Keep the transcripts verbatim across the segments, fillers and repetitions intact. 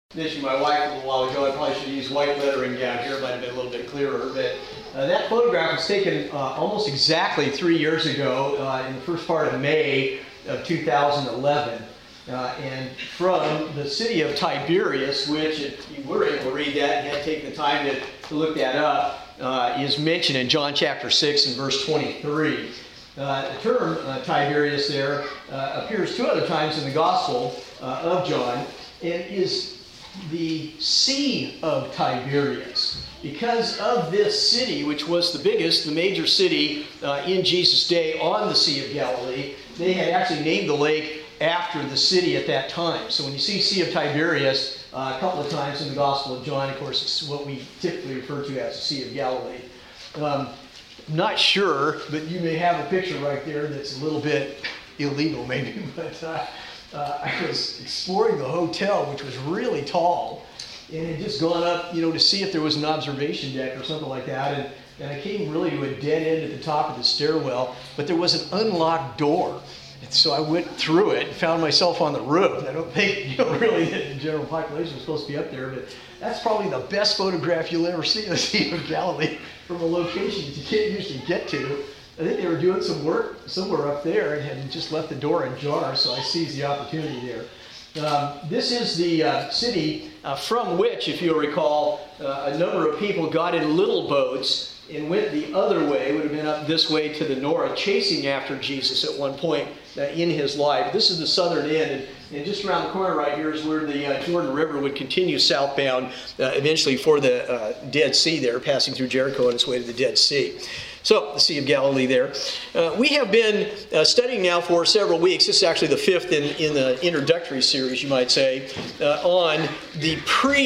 Mentioned my wife a little while ago. I probably should use white lettering down here. It might have been a little bit clearer. But uh, that photograph was taken uh, almost exactly three years ago uh, in the first part of May of two thousand eleven. Uh, and from the city of Tiberias, which, if you were able to read that and had taken the time to, to look that up, uh, is mentioned in John chapter six and verse twenty-three. Uh, the term uh, Tiberias there uh, appears two other times in the Gospel uh, of John and is the Sea of Tiberias. Because of this city, which was the biggest, the major city uh, in Jesus' day on the Sea of Galilee, they had actually named the lake after the city at that time. So when you see Sea of Tiberias uh, a couple of times in the Gospel of John, of course, it's what we typically refer to as the Sea of Galilee. Um, not sure, but you may have a picture right there that's a little bit illegal maybe, but uh, uh, I was exploring the hotel, which was really tall, and had just gone up, you know, to see if there was an observation deck or something like that, and, and I came really to a dead end at the top of the stairwell, but there was an unlocked door. And so I went through it and found myself on the roof. I don't think, you know, really the general population was supposed to be up there, but that's probably the best photograph you'll ever see of the Sea of Galilee from a location that you can't usually get to. I think they were doing some work somewhere up there and had just left the door ajar, so I seized the opportunity there. Um, this is the uh, city uh, from which, if you'll recall, uh, a number of people got in little boats and went the other way, would have been up this way to the north, chasing after Jesus at one point uh, in his life. This is the southern end, and, and just around the corner right here is where the uh, Jordan River would continue southbound, uh, eventually for the uh, Dead Sea there, passing through Jericho on its way to the Dead Sea. So, the Sea of Galilee there. Uh, we have been uh, studying now for several weeks. This is actually the fifth in, in the introductory series, you might say, uh, on the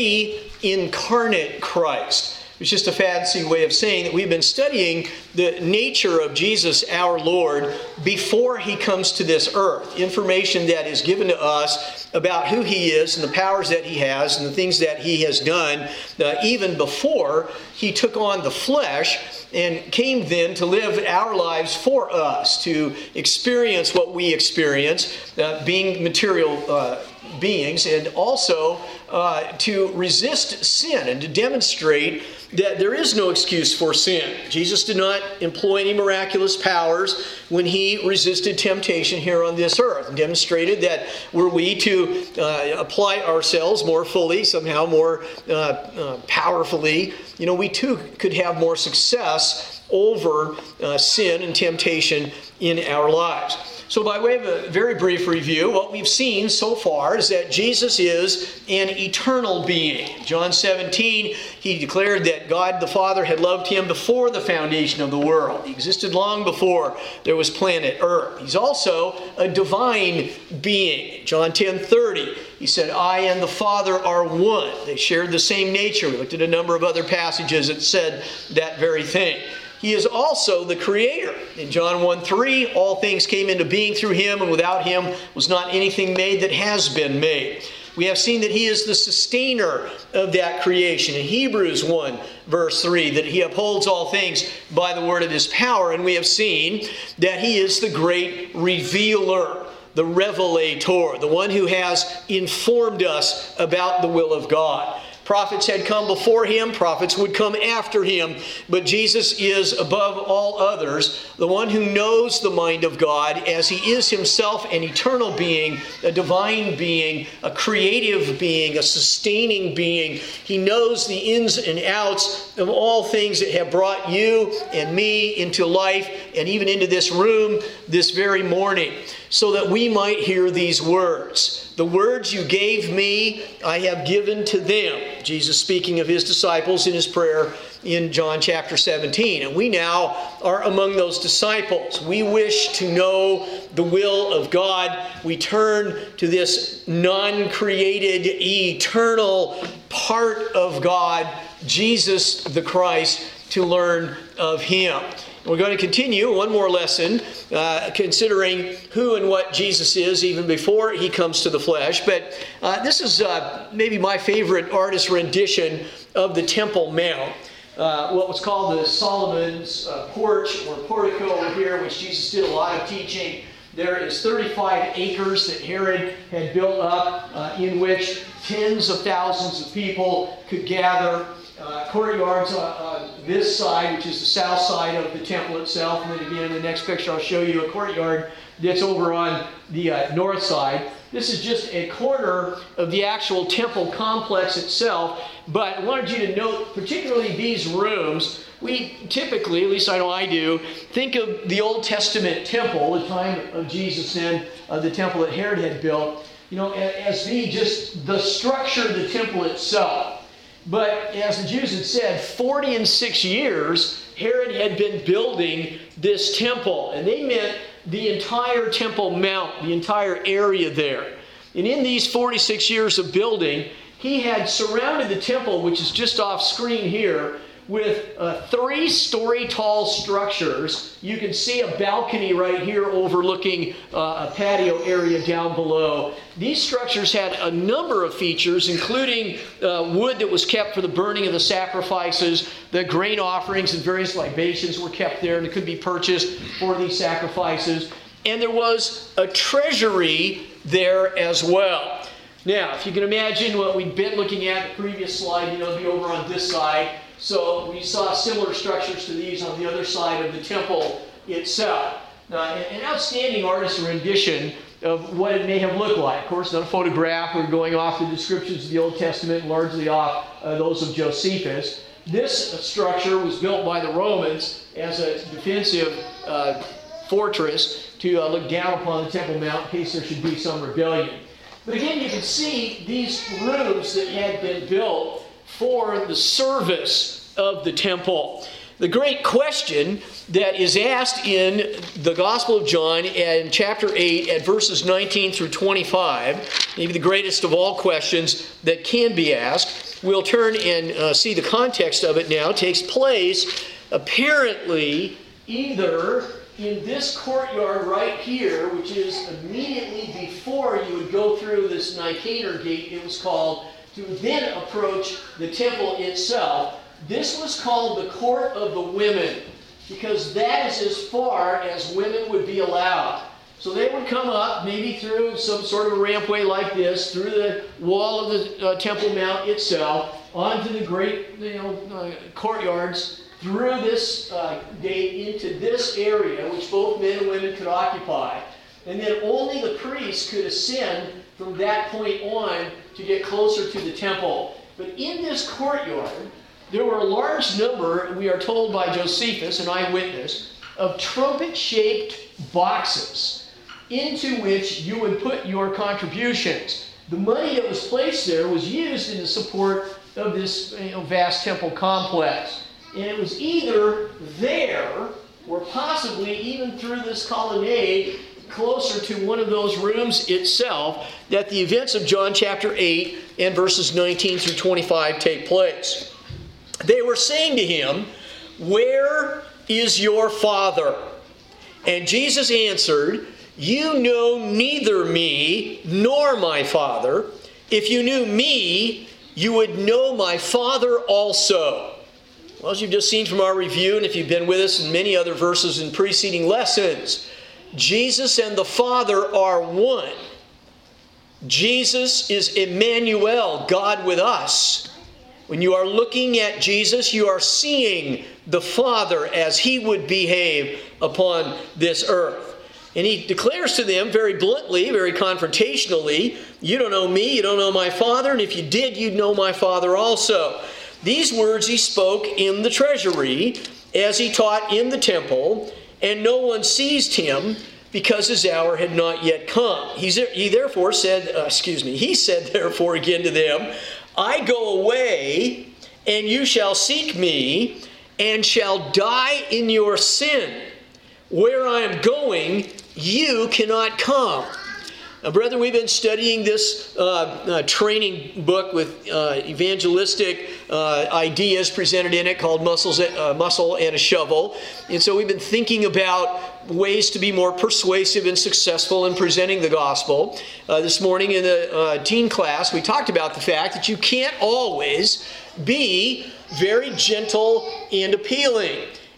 pre-incarnate Christ. It's just a fancy way of saying that we've been studying the nature of Jesus, our Lord, before he comes to this earth. Information that is given to us about who he is and the powers that he has and the things that he has done uh, even before he took on the flesh and came then to live our lives for us, to experience what we experience, uh, being material uh, beings, and also uh, to resist sin and to demonstrate that there is no excuse for sin. Jesus did not employ any miraculous powers when he resisted temptation here on this earth, and demonstrated that were we to uh, apply ourselves more fully, somehow more uh, uh, powerfully, you know, we too could have more success over uh, sin and temptation in our lives. So by way of a very brief review, what we've seen so far is that Jesus is an eternal being. John seventeen, he declared that God the Father had loved him before the foundation of the world. He existed long before there was planet Earth. He's also a divine being. John ten thirty, he said, I and the Father are one. They shared the same nature. We looked at a number of other passages that said that very thing. He is also the Creator. In John one three, all things came into being through him, and without him was not anything made that has been made. We have seen that he is the sustainer of that creation. In Hebrews one verse three, that he upholds all things by the word of his power. And we have seen that he is the great revealer, the revelator, the one who has informed us about the will of God. Prophets had come before him, prophets would come after him, but Jesus is above all others, the one who knows the mind of God, as he is himself an eternal being, a divine being, a creative being, a sustaining being. He knows the ins and outs of all things that have brought you and me into life and even into this room this very morning, so that we might hear these words. The words you gave me, I have given to them. Jesus speaking of his disciples in his prayer in John chapter seventeen. And we now are among those disciples. We wish to know the will of God. We turn to this non-created, eternal part of God, Jesus the Christ, to learn of him. We're going to continue one more lesson, uh, considering who and what Jesus is even before he comes to the flesh. But uh, this is uh, maybe my favorite artist's rendition of the Temple Mount. Uh, what was called the Solomon's uh, porch or portico over here, which Jesus did a lot of teaching there is thirty-five acres that Herod had built up uh, in which tens of thousands of people could gather. Uh, courtyards on this side, which is the south side of the temple itself. And then again, in the next picture, I'll show you a courtyard that's over on the uh, north side. This is just a corner of the actual temple complex itself. But I wanted you to note, particularly these rooms, we typically, at least I know I do, think of the Old Testament temple, the time of Jesus and uh, the temple that Herod had built, you know, as being just the structure of the temple itself. But as the Jews had said, forty and six years, Herod had been building this temple. And they meant the entire Temple Mount, the entire area there. And in these forty-six years of building, he had surrounded the temple, which is just off screen here, with uh, three-story tall structures. You can see a balcony right here overlooking uh, a patio area down below. These structures had a number of features, including uh, wood that was kept for the burning of the sacrifices. The grain offerings and various libations were kept there and it could be purchased for these sacrifices. And there was a treasury there as well. Now, if you can imagine what we'd been looking at the previous slide, you know, it'd be over on this side. So we saw similar structures to these on the other side of the temple itself. Now, an outstanding artist's rendition of what it may have looked like. Of course, not a photograph. We're going off the descriptions of the Old Testament, largely off uh, those of Josephus. This structure was built by the Romans as a defensive uh, fortress to uh, look down upon the Temple Mount in case there should be some rebellion. But again, you can see these rooms that had been built for the service of the temple. The great question that is asked in the Gospel of John in chapter eight at verses nineteen through twenty-five, maybe the greatest of all questions that can be asked, we'll turn and uh, see the context of it now, takes place apparently either in this courtyard right here, which is immediately before you would go through this Nicanor gate, it was called, to then approach the temple itself. This was called the Court of the Women, because that is as far as women would be allowed. So they would come up, maybe through some sort of a rampway like this, through the wall of the uh, Temple Mount itself, onto the great you know, uh, courtyards, through this uh, gate into this area, which both men and women could occupy. And then only the priests could ascend from that point on to get closer to the temple. But in this courtyard, there were a large number, we are told by Josephus, an eyewitness, of trumpet-shaped boxes into which you would put your contributions. The money that was placed there was used in the support of this you know, vast temple complex. And it was either there, or possibly even through this colonnade, closer to one of those rooms itself, that the events of John chapter eight and verses nineteen through twenty-five take place. They were saying to him, "Where is your Father?" And Jesus answered, "You know neither me nor my Father. If you knew me, you would know my Father also." Well, as you've just seen from our review, and if you've been with us in many other verses in preceding lessons, Jesus and the Father are one. Jesus is Emmanuel, God with us. When you are looking at Jesus, you are seeing the Father as He would behave upon this earth. And He declares to them very bluntly, very confrontationally, "You don't know me, you don't know my Father, and if you did, you'd know my Father also." These words He spoke in the treasury as He taught in the temple, and no one seized Him because His hour had not yet come. He's, he therefore said, uh, excuse me, He said therefore again to them, "I go away, and you shall seek me, and shall die in your sin. Where I am going, you cannot come." Now, brethren, we've been studying this uh, uh, training book with uh, evangelistic uh, ideas presented in it called Muscles, uh, Muscle and a Shovel. And so we've been thinking about ways to be more persuasive and successful in presenting the gospel. Uh, this morning in the uh, teen class, we talked about the fact that you can't always be very gentle and appealing.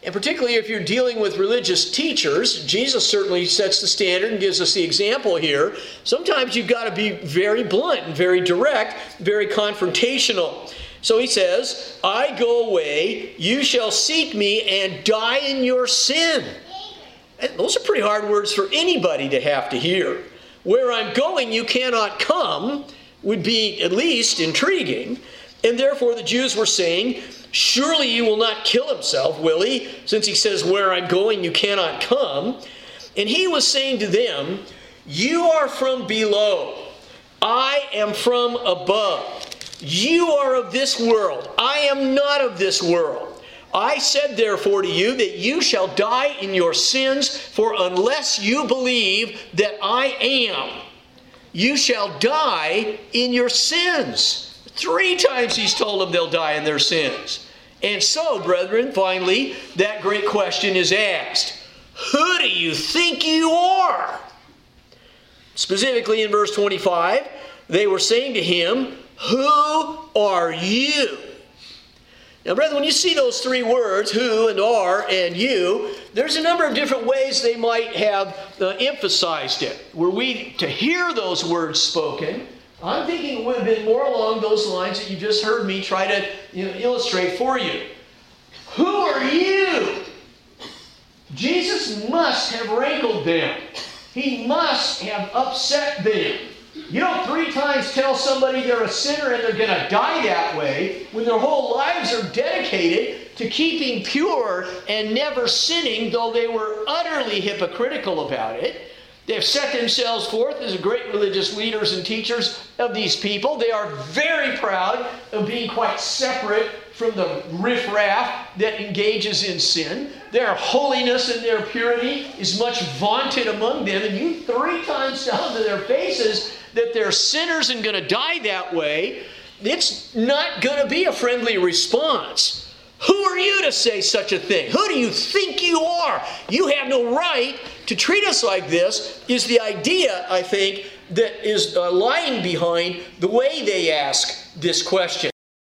And particularly if you're dealing with religious teachers, Jesus certainly sets the standard and gives us the example here. Sometimes you've got to be very blunt and very direct, very confrontational. So he says, I go away, you shall seek me and die in your sin. And those are pretty hard words for anybody to have to hear. Where I'm going, you cannot come would be at least intriguing. And therefore the Jews were saying, surely he will not kill himself, will he? Since he says, where I'm going, you cannot come. And he was saying to them, you are from below. I am from above. You are of this world. I am not of this world. I said therefore to you that you shall die in your sins, for unless you believe that I am, you shall die in your sins. Three times he's told them they'll die in their sins. And so, brethren, finally, that great question is asked. Who do you think you are? Specifically in verse twenty-five, they were saying to him, who are you? Now, brethren, when you see those three words, who and are and you, there's a number of different ways they might have uh, emphasized it. Were we to hear those words spoken, I'm thinking it would have been more along those lines that you just heard me try to you know, illustrate for you. Who are you? Jesus must have rankled them. He must have upset them. You don't three times tell somebody they're a sinner and they're going to die that way when their whole lives are dedicated to keeping pure and never sinning, though they were utterly hypocritical about it. They've set themselves forth as great religious leaders and teachers of these people. They are very proud of being quite separate from the riffraff that engages in sin. Their holiness and their purity is much vaunted among them. And you three times tell them to their faces that they're sinners and going to die that way. It's not going to be a friendly response. Who are you to say such a thing? Who do you think you are? You have no right to treat us like this, is the idea, I think, that is uh, lying behind the way they ask this question.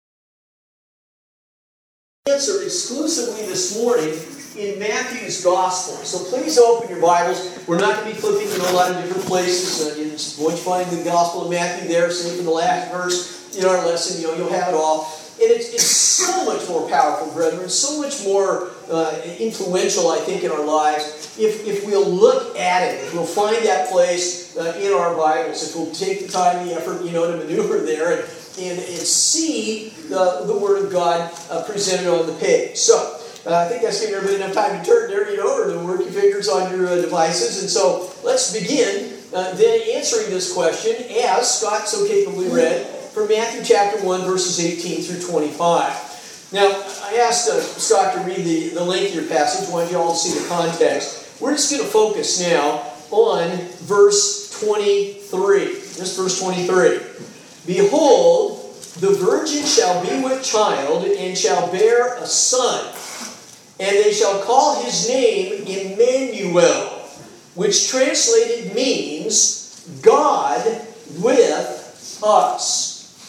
Answer exclusively this morning in Matthew's Gospel. So please open your Bibles. We're not going to be flipping in a lot of different places. Uh, you just, once you find the Gospel of Matthew there, same in the last verse in our lesson, you know, you'll have it all. And it's, it's so much more powerful, brethren, so much more uh, influential, I think, in our lives. If, if we'll look at it, if we'll find that place uh, in our Bibles, if we'll take the time and the effort, you know, to maneuver there and, and, and see the, the Word of God uh, presented on the page. So, uh, I think that's giving everybody enough time to turn there, you know, or to work your fingers on your uh, devices. And so, let's begin uh, then answering this question, as Scott so capably read, from Matthew chapter one, verses eighteen through twenty-five. Now, I asked uh, Scott to read the, the lengthier passage. I wanted you all to see the context. We're just going to focus now on verse twenty-three. This verse twenty-three. Behold, the virgin shall be with child, and shall bear a son, and they shall call his name Emmanuel, which translated means God with us.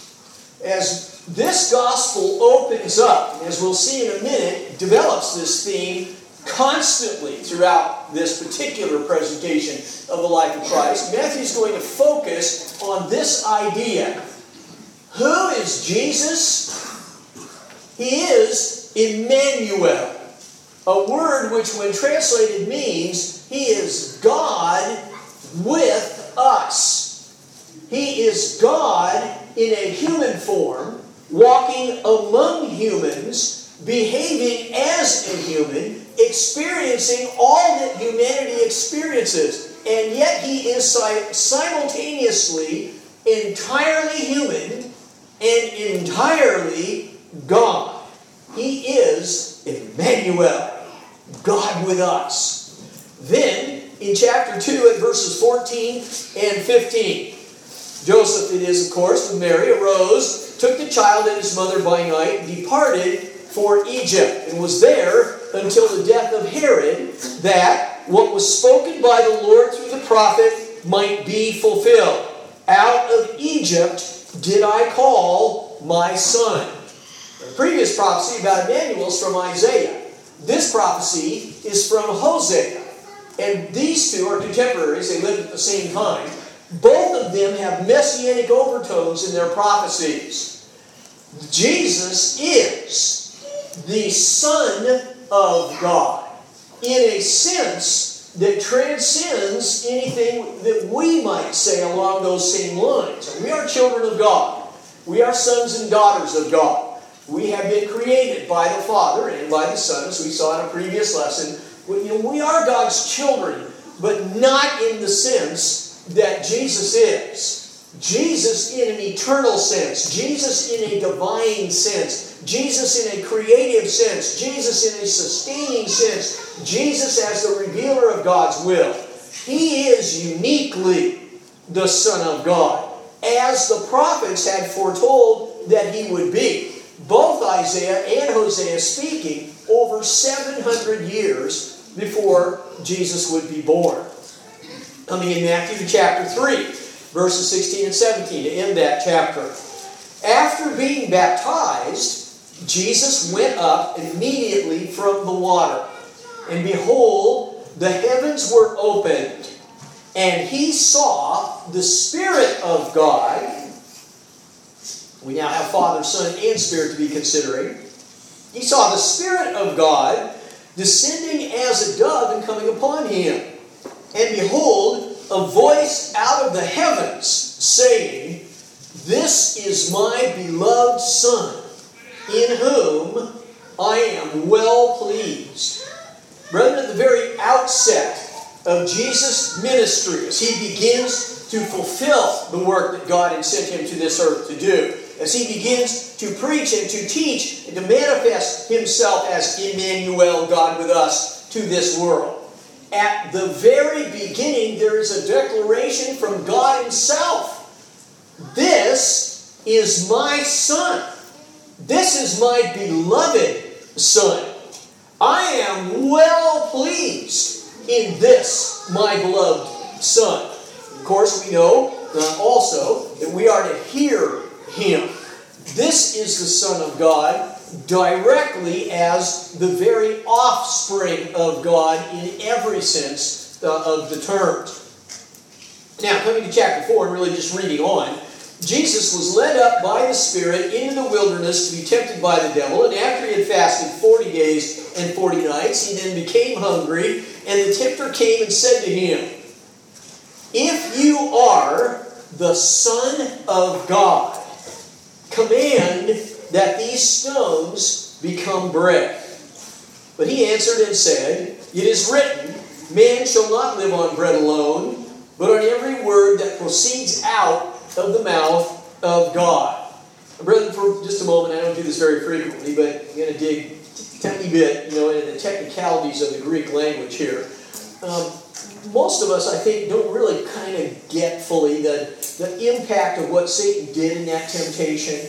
As this gospel opens up, as we'll see in a minute, develops this theme constantly throughout this particular presentation of the life of Christ. Matthew's going to focus on this idea. Who is Jesus? He is Emmanuel, a word which when translated means He is God with us. He is God in a human form, walking among humans, behaving as a human, experiencing all that humanity experiences. And yet He is simultaneously entirely human and entirely God. He is Emmanuel, God with us. Then, in chapter two at verses fourteen and fifteen, Joseph, it is, of course, with Mary, arose, took the child and his mother by night, and departed for Egypt, and was there until the death of Herod, that what was spoken by the Lord through the prophet might be fulfilled. Out of Egypt did I call my son. The previous prophecy about Emmanuel is from Isaiah. This prophecy is from Hosea. And these two are contemporaries. They lived at the same time. Both of them have messianic overtones in their prophecies. Jesus is the Son of God in a sense that transcends anything that we might say along those same lines. We are children of God. We are sons and daughters of God. We have been created by the Father and by the Son, as we saw in a previous lesson. We, you know, we are God's children, but not in the sense that Jesus is. Jesus in an eternal sense. Jesus in a divine sense. Jesus in a creative sense. Jesus in a sustaining sense. Jesus as the revealer of God's will. He is uniquely the Son of God, as the prophets had foretold that He would be. Both Isaiah and Hosea speaking over seven hundred years before Jesus would be born. Coming in Matthew chapter three, verses sixteen and seventeen, to end that chapter. After being baptized, Jesus went up immediately from the water. And behold, the heavens were opened, and He saw the Spirit of God. We now have Father, Son, and Spirit to be considering. He saw the Spirit of God descending as a dove and coming upon Him. And behold, a voice out of the heavens saying, "This is my beloved Son, in whom I am well pleased." Brethren, at the very outset of Jesus' ministry, as He begins to fulfill the work that God had sent Him to this earth to do, as He begins to preach and to teach and to manifest Himself as Emmanuel, God with us, to this world, at the very beginning there is a declaration from God Himself. "This is my Son. This is my beloved Son. I am well pleased in this, my beloved Son." Of course, we know uh, also that we are to hear Him. This is the Son of God directly as the very offspring of God in every sense uh, of the terms. Now, coming to chapter four and really just reading on, Jesus was led up by the Spirit into the wilderness to be tempted by the devil, and after He had fasted forty days and forty nights, He then became hungry, and the tempter came and said to Him, "If you are the Son of God, command that these stones become bread." But He answered and said, "It is written, man shall not live on bread alone, but on every word that proceeds out of the mouth of God." Brethren, for just a moment, I don't do this very frequently, but I'm going to dig a tiny bit, you know, into the technicalities of the Greek language here. Um, most of us, I think, don't really kind of get fully the, the impact of what Satan did in that temptation.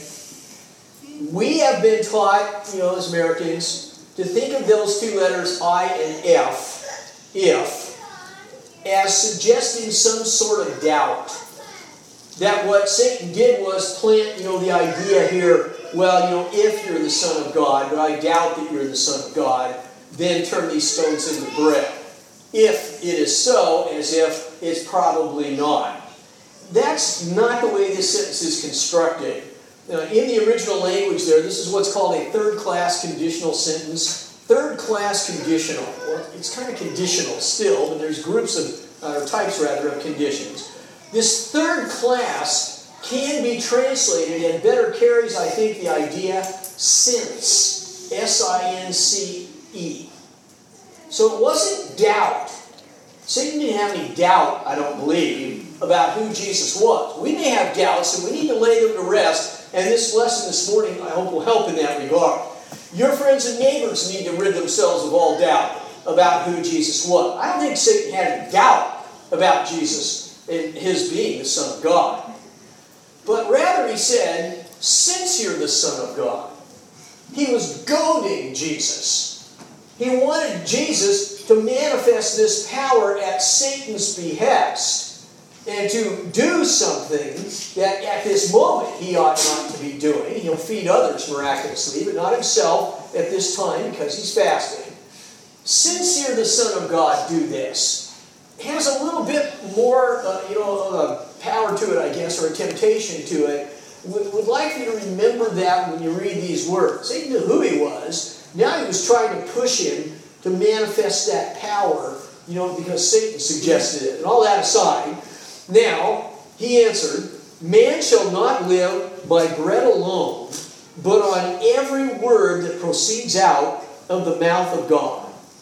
We have been taught, you know, as Americans, to think of those two letters I and F, if, as suggesting some sort of doubt. That what Satan did was plant, you know, the idea here, well, you know, if you're the Son of God, but I doubt that you're the Son of God, then turn these stones into bread. If it is so, as if it's probably not. That's not the way this sentence is constructed. Now, in the original language there, this is what's called a third-class conditional sentence. Third-class conditional. Well, it's kind of conditional still, but there's groups of, uh, or types rather, of conditions. This third class can be translated and better carries, I think, the idea since. S I N C E. So it wasn't doubt. Satan didn't have any doubt, I don't believe, about who Jesus was. We may have doubts, and we need to lay them to rest, and this lesson this morning, I hope, will help in that regard. Your friends and neighbors need to rid themselves of all doubt about who Jesus was. I don't think Satan had a doubt about Jesus in His being the Son of God. But rather he said, since you're the Son of God, he was goading Jesus. He wanted Jesus to manifest this power at Satan's behest and to do something that at this moment he ought not to be doing. He'll feed others miraculously, but not himself at this time because he's fasting. since you're the Son of God, do this. It has a little bit more, uh, you know, uh, power to it, I guess, or a temptation to it. Would, would like you to remember that when you read these words. Satan knew who he was. Now he was trying to push him to manifest that power, you know, because Satan suggested it. And all that aside, now he answered, man shall not live by bread alone, but on every word that proceeds out of the mouth of God.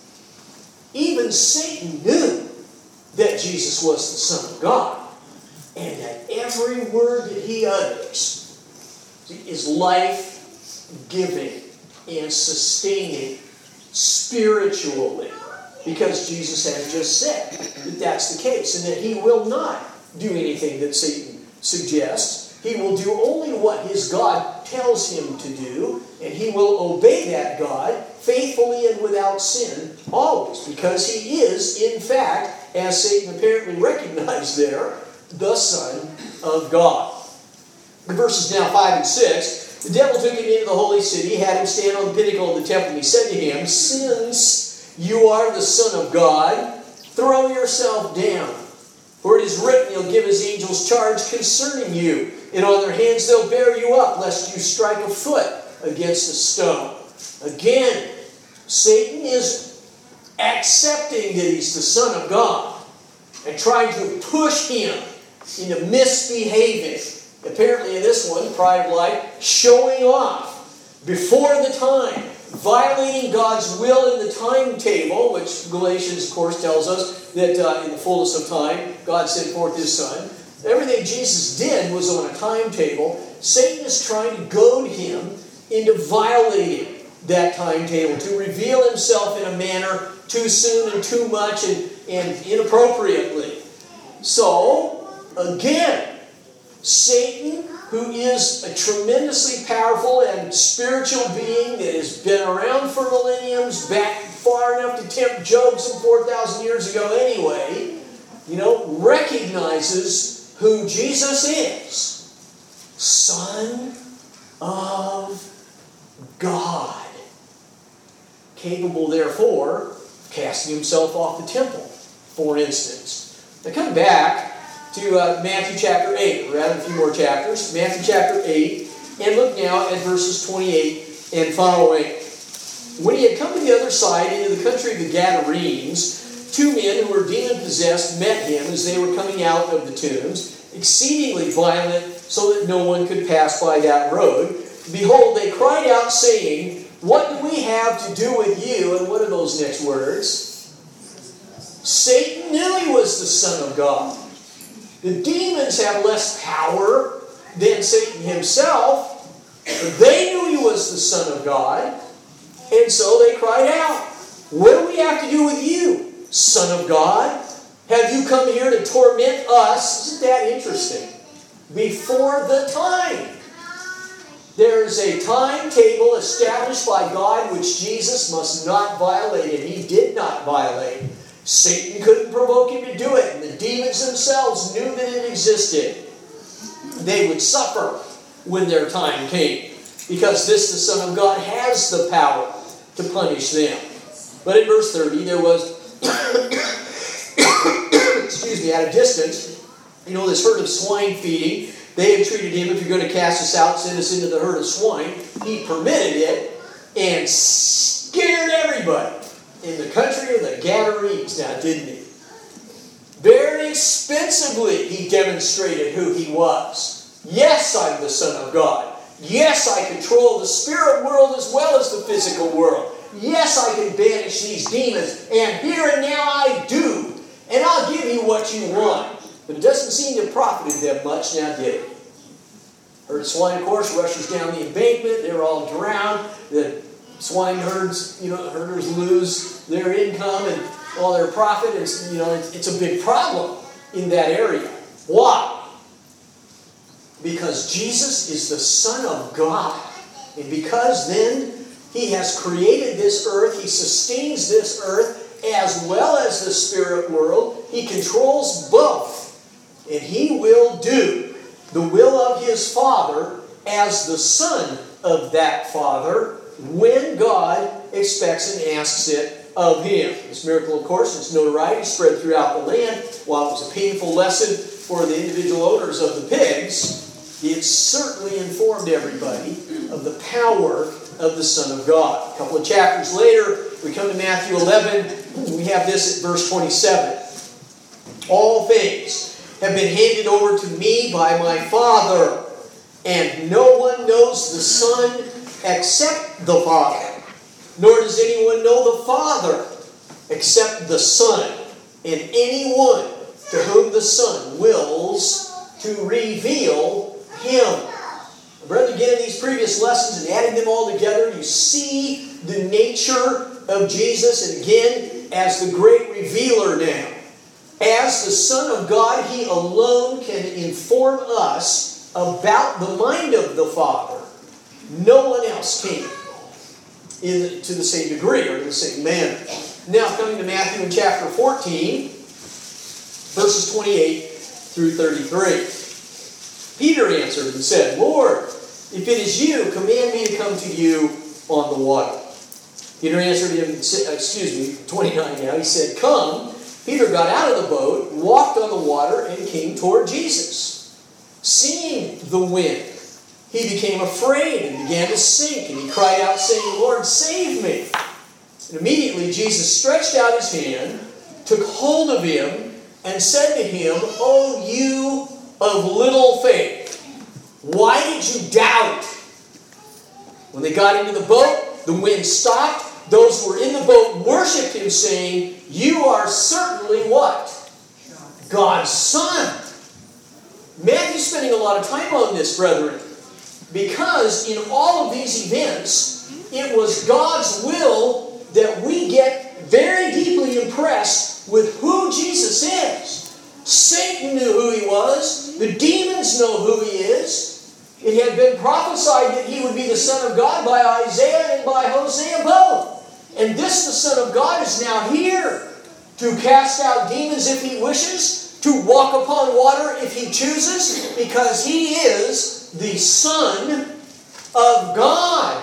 Even Satan knew that Jesus was the Son of God, and that every word that he utters is life-giving and sustaining spiritually, because Jesus has just said that that's the case, and that he will not do anything that Satan suggests. He will do only what his God tells him to do, and he will obey that God faithfully and without sin always, because he is, in fact, as Satan apparently recognized there, the Son of God. In verses now five and six, the devil took him into the holy city, had him stand on the pinnacle of the temple, and he said to him, since you are the Son of God, throw yourself down. For it is written, he'll give his angels charge concerning you, and on their hands they'll bear you up, lest you strike a foot against a stone. Again, Satan is accepting that he's the Son of God and trying to push him into misbehaving. Apparently in this one, pride of life, showing off before the time, violating God's will in the timetable, which Galatians, of course, tells us that uh, in the fullness of time, God sent forth His Son. Everything Jesus did was on a timetable. Satan is trying to goad him into violating that timetable, to reveal himself in a manner too soon and too much and, and inappropriately. So, again, Satan, who is a tremendously powerful and spiritual being that has been around for millenniums, back far enough to tempt Job some four thousand years ago anyway, you know, recognizes who Jesus is. Son of God. Capable, therefore, of casting himself off the temple, for instance. Now come back to uh, Matthew chapter eight, or rather a few more chapters. Matthew chapter eight, and look now at verses twenty-eight and following. When he had come to the other side, into the country of the Gadarenes, two men who were demon-possessed met him as they were coming out of the tombs, exceedingly violent, so that no one could pass by that road. Behold, they cried out, saying, what do we have to do with you? And what are those next words? Satan knew he was the Son of God. The demons have less power than Satan himself. But they knew he was the Son of God. And so they cried out, what do we have to do with you, Son of God? Have you come here to torment us? Isn't that interesting? Before the time. There is a timetable established by God which Jesus must not violate, and he did not violate. Satan couldn't provoke him to do it, and the demons themselves knew that it existed. They would suffer when their time came, because this, the Son of God, has the power to punish them. But in verse thirty, there was, excuse me, at a distance, you know, this herd of swine feeding. They had treated him, if you're going to cast us out, send us into the herd of swine. He permitted it and scared everybody in the country of the Gadarenes now, didn't he? Very expensively he demonstrated who he was. Yes, I'm the Son of God. Yes, I control the spirit world as well as the physical world. Yes, I can banish these demons, and here and now I do. And I'll give you what you want. But it doesn't seem to have profited them much now, did it? Herd of swine, of course, rushes down the embankment. They're all drowned. The swine herds, you know, herders lose their income and all their profit. It's, you know, it's, it's a big problem in that area. Why? Because Jesus is the Son of God. And because then He has created this earth, He sustains this earth as well as the spirit world. He controls both. And He will do the will of His Father as the Son of that Father when God expects and asks it of him. This miracle, of course, its notoriety spread throughout the land. While it was a painful lesson for the individual owners of the pigs, it certainly informed everybody of the power of the Son of God. A couple of chapters later, we come to Matthew eleven. We have this at verse twenty-seven. All things have been handed over to me by my Father, and no one knows the Son except the Father, nor does anyone know the Father except the Son, and anyone to whom the Son wills to reveal him. Brethren, again, in these previous lessons and adding them all together, you see the nature of Jesus, and again, as the great revealer now. As the Son of God, He alone can inform us about the mind of the Father. No one else can, in, to the same degree or in the same manner. Now, coming to Matthew in chapter fourteen, verses twenty-eight through thirty-three. Peter answered and said, Lord, if it is you, command me to come to you on the water. Peter answered him, excuse me, twenty-nine now, he said, come. Peter got out of the boat, walked on the water, and came toward Jesus. Seeing the wind, he became afraid and began to sink, and he cried out, saying, Lord, save me. And immediately Jesus stretched out his hand, took hold of him, and said to him, O you of little faith, why did you doubt? When they got into the boat, the wind stopped. Those who were in the boat worshipped him, saying, you are certainly what? God's Son. Matthew's spending a lot of time on this, brethren, because in all of these events, it was God's will that we get very deeply impressed with who Jesus is. Satan knew who he was. The demons know who he is. It had been prophesied that he would be the Son of God by Isaiah and by Hosea both. And this, the Son of God, is now here to cast out demons if he wishes, to walk upon water if he chooses, because he is the Son of God.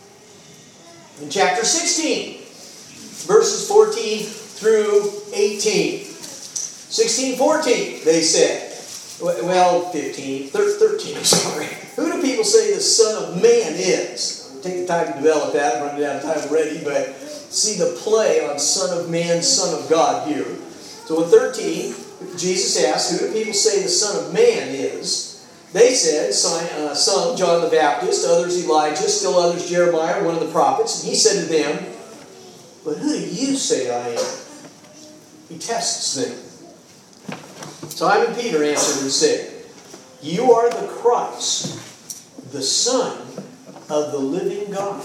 In chapter sixteen, verses fourteen through eighteen. sixteen, fourteen, they said. Well, fifteen, thirteen, I'm sorry. Who do people say the Son of Man is? Take the time to develop that. I'm running out of time already, but see the play on Son of Man, Son of God here. So in thirteen, Jesus asked, who do people say the Son of Man is? They said, uh, some, John the Baptist, others Elijah, still others Jeremiah, one of the prophets. And he said to them, but who do you say I am? He tests them. Simon Peter answered and said, you are the Christ, the Son of the living God.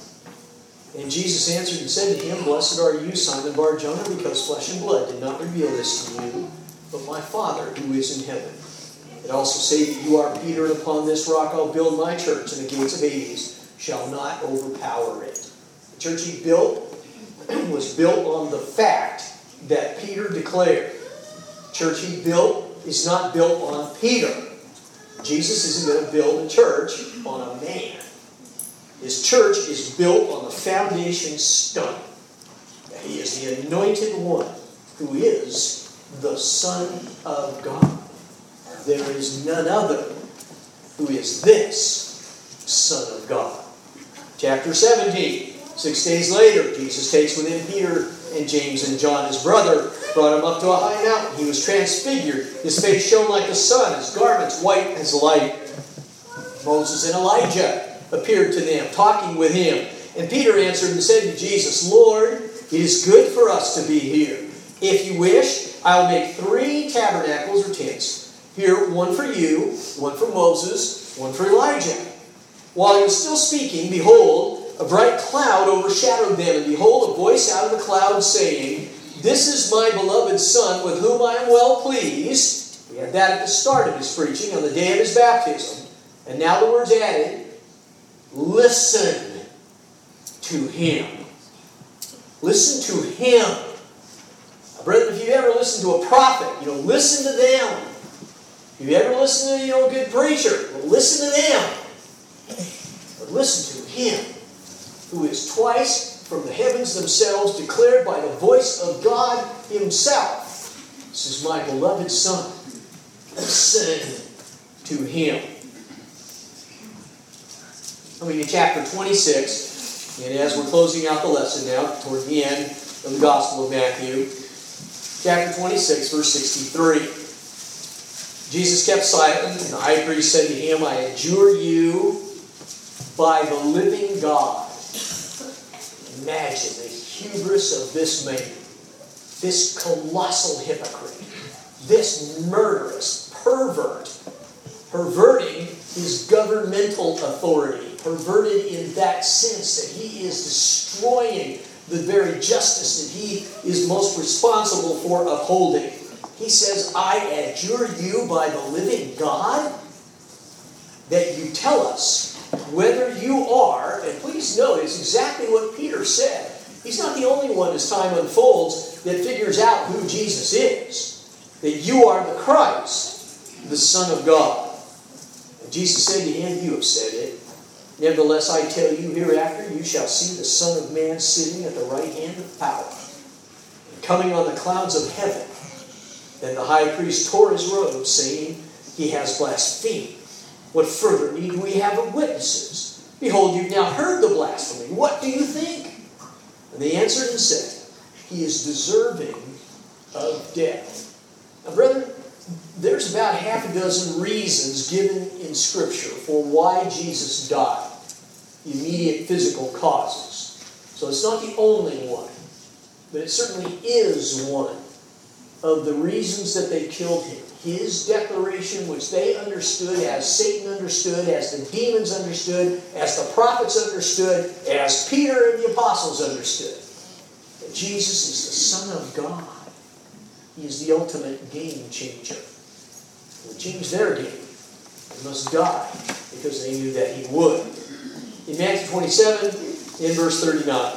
And Jesus answered and said to him, blessed are you, Simon Bar-Jonah, because flesh and blood did not reveal this to you, but my Father who is in heaven. It also say that you are Peter, and upon this rock I'll build my church, and the gates of Hades shall not overpower it. The church he built was built on the fact that Peter declared. The church he built is not built on Peter. Jesus isn't going to build a church on a man. His church is built on the foundation stone. He is the anointed one who is the Son of God. There is none other who is this Son of God. Chapter seventeen. Six days later, Jesus takes with him Peter and James and John, his brother, brought him up to a high mountain. He was transfigured. His face shone like the sun, his garments white as light. Moses and Elijah appeared to them, talking with him. And Peter answered and said to Jesus, Lord, it is good for us to be here. If you wish, I'll make three tabernacles or tents. Here, one for you, one for Moses, one for Elijah. While he was still speaking, behold, a bright cloud overshadowed them, and behold, a voice out of the cloud saying, this is my beloved Son, with whom I am well pleased. We had that at the start of his preaching on the day of his baptism. And now the words added, listen to him. Listen to him. Now, brethren, if you've ever listened to a prophet, you know, listen to them. If you've ever listened to, you know, a good preacher, well, listen to them. But listen to him, who is twice from the heavens themselves, declared by the voice of God himself. This is my beloved Son. Listen to him. I mean, in chapter twenty-six, and as we're closing out the lesson now, toward the end of the Gospel of Matthew, chapter twenty-six, verse sixty-three. Jesus kept silent, and the high priest said to him, I adjure you by the living God. Imagine the hubris of this man, this colossal hypocrite, this murderous pervert, perverting his governmental authority, perverted in that sense that he is destroying the very justice that he is most responsible for upholding. He says, I adjure you by the living God that you tell us whether you are, and please notice exactly what Peter said. He's not the only one as time unfolds that figures out who Jesus is. That you are the Christ, the Son of God. And Jesus said to him, you have said it. Nevertheless, I tell you, hereafter you shall see the Son of Man sitting at the right hand of power, and coming on the clouds of heaven. Then the high priest tore his robe, saying, he has blasphemed. What further need we have of witnesses? Behold, you've now heard the blasphemy. What do you think? And they answered and said, he is deserving of death. Now, brethren, there's about half a dozen reasons given in Scripture for why Jesus died. Immediate physical causes. So it's not the only one, but it certainly is one of the reasons that they killed him. His declaration, which they understood, as Satan understood, as the demons understood, as the prophets understood, as Peter and the apostles understood, that Jesus is the Son of God. He is the ultimate game changer. They changed their game. They must die because they knew that he would. In Matthew twenty-seven, in verse thirty-nine,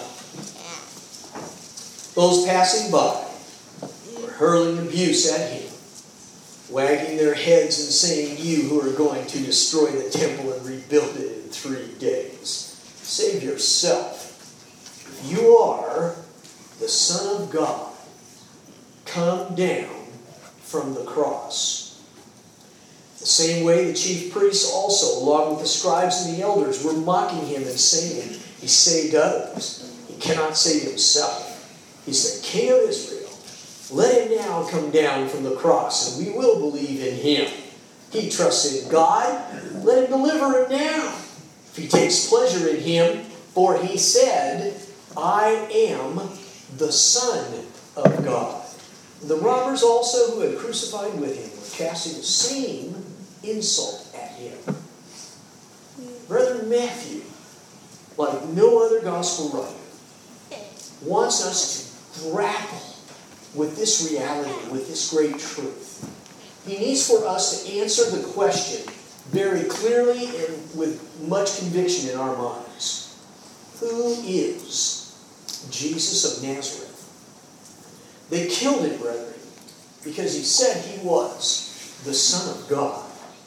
those passing by were hurling abuse at him, wagging their heads and saying, you who are going to destroy the temple and rebuild it in three days, save yourself. If you are the Son of God, come down from the cross. The same way the chief priests also, along with the scribes and the elders, were mocking him and saying, he saved others. He cannot save himself. He's the King of Israel. Let him now come down from the cross, and we will believe in him. He trusts in God. Let him deliver him now. If he takes pleasure in him, for he said, I am the Son of God. The robbers also who had crucified with him were casting the same insult at him. Brother Matthew, like no other gospel writer, wants us to grapple with this reality, with this great truth. He needs for us to answer the question very clearly and with much conviction in our minds. Who is Jesus of Nazareth? They killed him, brethren, because he said he was the Son of God.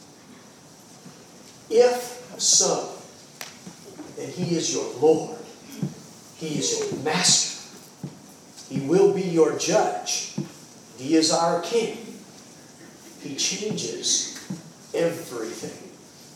If so, then he is your Lord. He is your Master. He will be your judge. He is our King. He changes everything.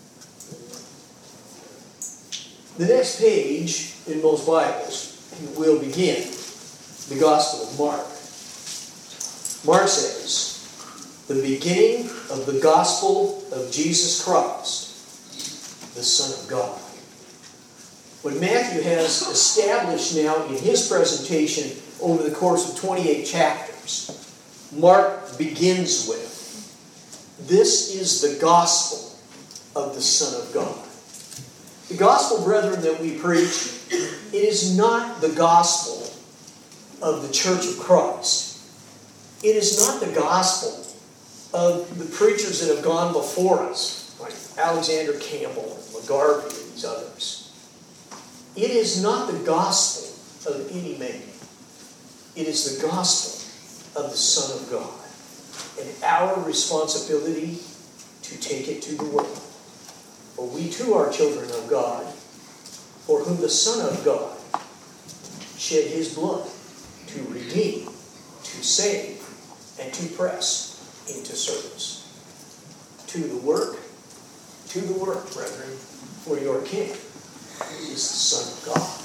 The next page in most Bibles will begin the Gospel of Mark. Mark says, the beginning of the Gospel of Jesus Christ, the Son of God. What Matthew has established now in his presentation over the course of twenty-eight chapters, Mark begins with, this is the gospel of the Son of God. The gospel, brethren, that we preach, it is not the gospel of the Church of Christ. It is not the gospel of the preachers that have gone before us, like Alexander Campbell and McGarvey and these others. It is not the gospel of any man. It is the gospel of the Son of God. And our responsibility to take it to the world. For we too are children of God, for whom the Son of God shed his blood to redeem, to save, and to press into service. To the work, to the work, brethren, for your King is the Son of God.